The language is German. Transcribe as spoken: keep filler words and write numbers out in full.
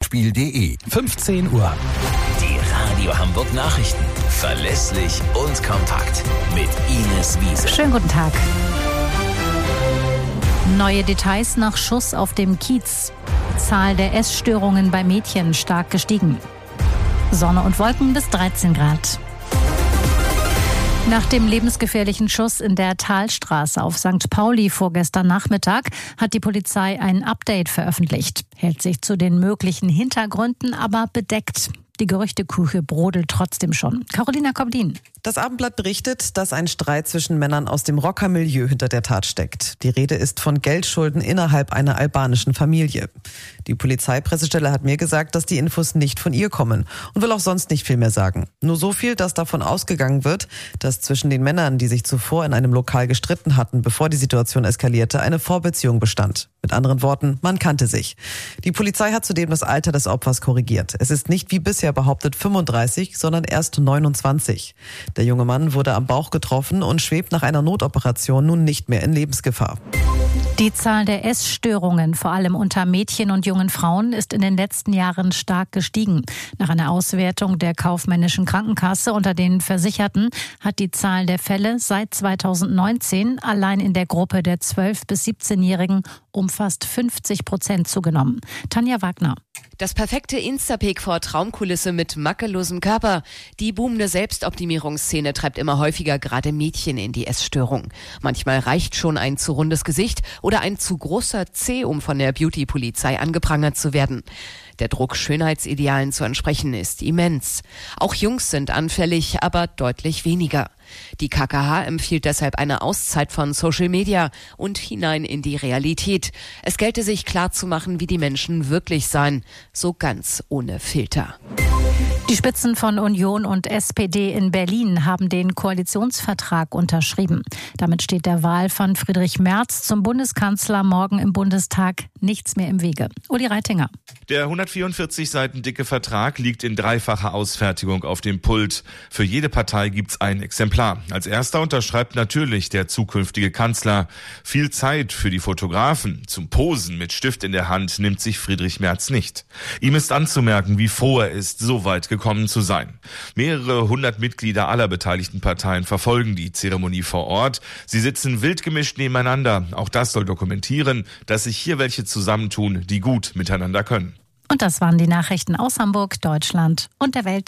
tagesspiel punkt de. fünfzehn Uhr. Die Radio Hamburg Nachrichten. Verlässlich und kompakt. Mit Ines Wiese. Schönen guten Tag. Neue Details nach Schuss auf dem Kiez. Zahl der Essstörungen bei Mädchen stark gestiegen. Sonne und Wolken bis dreizehn Grad. Nach dem lebensgefährlichen Schuss in der Talstraße auf Sankt Pauli vorgestern Nachmittag hat die Polizei ein Update veröffentlicht. Hält sich zu den möglichen Hintergründen aber bedeckt. Die Gerüchteküche brodelt trotzdem schon. Carolina Koblin. Das Abendblatt berichtet, dass ein Streit zwischen Männern aus dem Rockermilieu hinter der Tat steckt. Die Rede ist von Geldschulden innerhalb einer albanischen Familie. Die Polizeipressestelle hat mir gesagt, dass die Infos nicht von ihr kommen und will auch sonst nicht viel mehr sagen. Nur so viel, dass davon ausgegangen wird, dass zwischen den Männern, die sich zuvor in einem Lokal gestritten hatten, bevor die Situation eskalierte, eine Vorbeziehung bestand. Mit anderen Worten, man kannte sich. Die Polizei hat zudem das Alter des Opfers korrigiert. Es ist nicht wie bisher behauptet fünfunddreißig, sondern erst neunundzwanzig. Der junge Mann wurde am Bauch getroffen und schwebt nach einer Notoperation nun nicht mehr in Lebensgefahr. Die Zahl der Essstörungen, vor allem unter Mädchen und jungen Frauen, ist in den letzten Jahren stark gestiegen. Nach einer Auswertung der kaufmännischen Krankenkasse unter den Versicherten hat die Zahl der Fälle seit zweitausendneunzehn allein in der Gruppe der zwölf- bis siebzehnjährigen um fast fünfzig Prozent zugenommen. Tanja Wagner. Das perfekte Instapic vor Traumkulisse mit makellosem Körper. Die boomende Selbstoptimierungsszene treibt immer häufiger gerade Mädchen in die Essstörung. Manchmal reicht schon ein zu rundes Gesicht oder ein zu großer Zeh, um von der Beauty-Polizei angeprangert zu werden. Der Druck, Schönheitsidealen zu entsprechen, ist immens. Auch Jungs sind anfällig, aber deutlich weniger. Die K K H empfiehlt deshalb eine Auszeit von Social Media und hinein in die Realität. Es gelte sich klarzumachen, wie die Menschen wirklich seien, so ganz ohne Filter. Die Spitzen von Union und S P D in Berlin haben den Koalitionsvertrag unterschrieben. Damit steht der Wahl von Friedrich Merz zum Bundeskanzler morgen im Bundestag nichts mehr im Wege. Uli Reitinger. Der hundertvierundvierzig Seiten dicke Vertrag liegt in dreifacher Ausfertigung auf dem Pult. Für jede Partei gibt's ein Exemplar. Als erster unterschreibt natürlich der zukünftige Kanzler. Viel Zeit für die Fotografen zum Posen mit Stift in der Hand nimmt sich Friedrich Merz nicht. Ihm ist anzumerken, wie froh er ist, so weit gekommen zu sein. Mehrere hundert Mitglieder aller beteiligten Parteien verfolgen die Zeremonie vor Ort. Sie sitzen wild gemischt nebeneinander. Auch das soll dokumentieren, dass sich hier welche zusammentun, die gut miteinander können. Und das waren die Nachrichten aus Hamburg, Deutschland und der Welt.